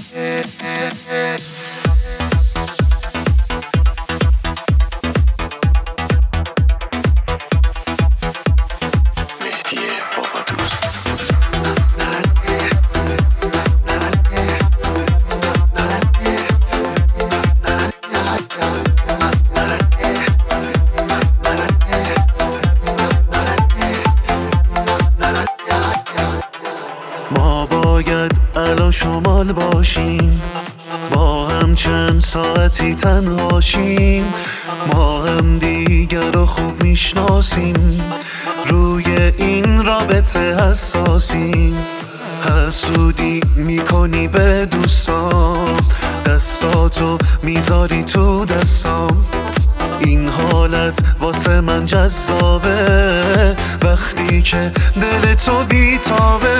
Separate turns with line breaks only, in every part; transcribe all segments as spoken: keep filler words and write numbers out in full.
ما باید الان شمال باشیم، با هم چند ساعتی تنهاشیم. ما هم دیگر رو خوب میشناسیم، روی این رابطه حساسیم. حسودی میکنی به دوستام، دستاتو میذاری تو دستام. این حالت واسه من جذابه، وقتی که دل تو بیتابه.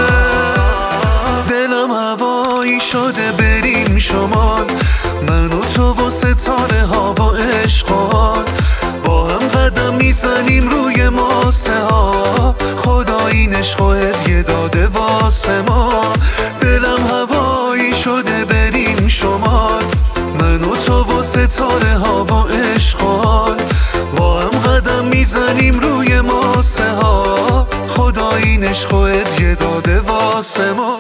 دلم هوایی شده بریم شمال، من و تو و ستاره ها و عشقان. با هم قدم میزنیم روی ماسه ها، خدا این عشق و هدیه داده واسه ما. دلم هوایی شده بریم شمال، من و تو و ستاره ها و عشقان. با هم قدم میزنیم روی ماسه ها، خدا این عشق و هدیه داده واسه ما.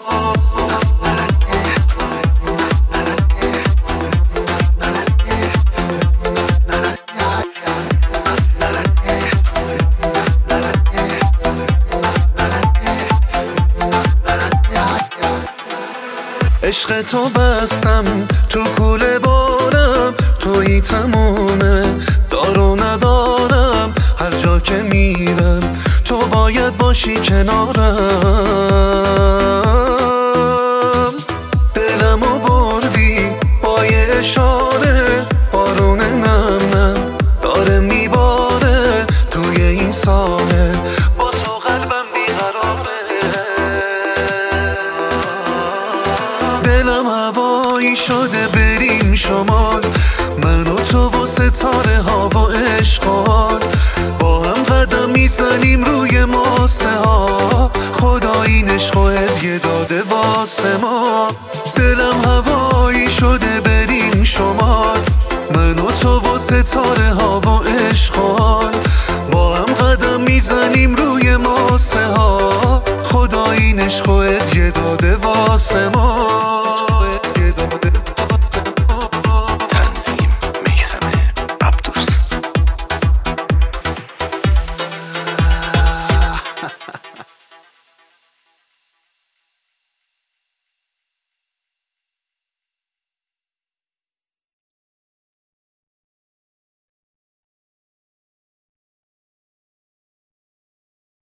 عشق تو بستم تو کوله بارم، تویی تمومه دار و ندارم. هر جا که میرم تو باید باشی کنارم. دلمو بردی با یه اشاره، بارون نم نم داره میباره توی این ساحل. با تو قلبم بیقراره، دلم هوایی شده بریم شمال، من و تو و ستاره ها و عشقان. با هم قدم میزنیم روی ماسه ها، خدا این عشق و هدیه داده واسه ما. دلم هوایی شده بریم شمال، من و تو و ستاره ها و عشقان. با هم قدم میزنیم روی ماسه ها، خدا این عشق و هدیه داده واسه ما.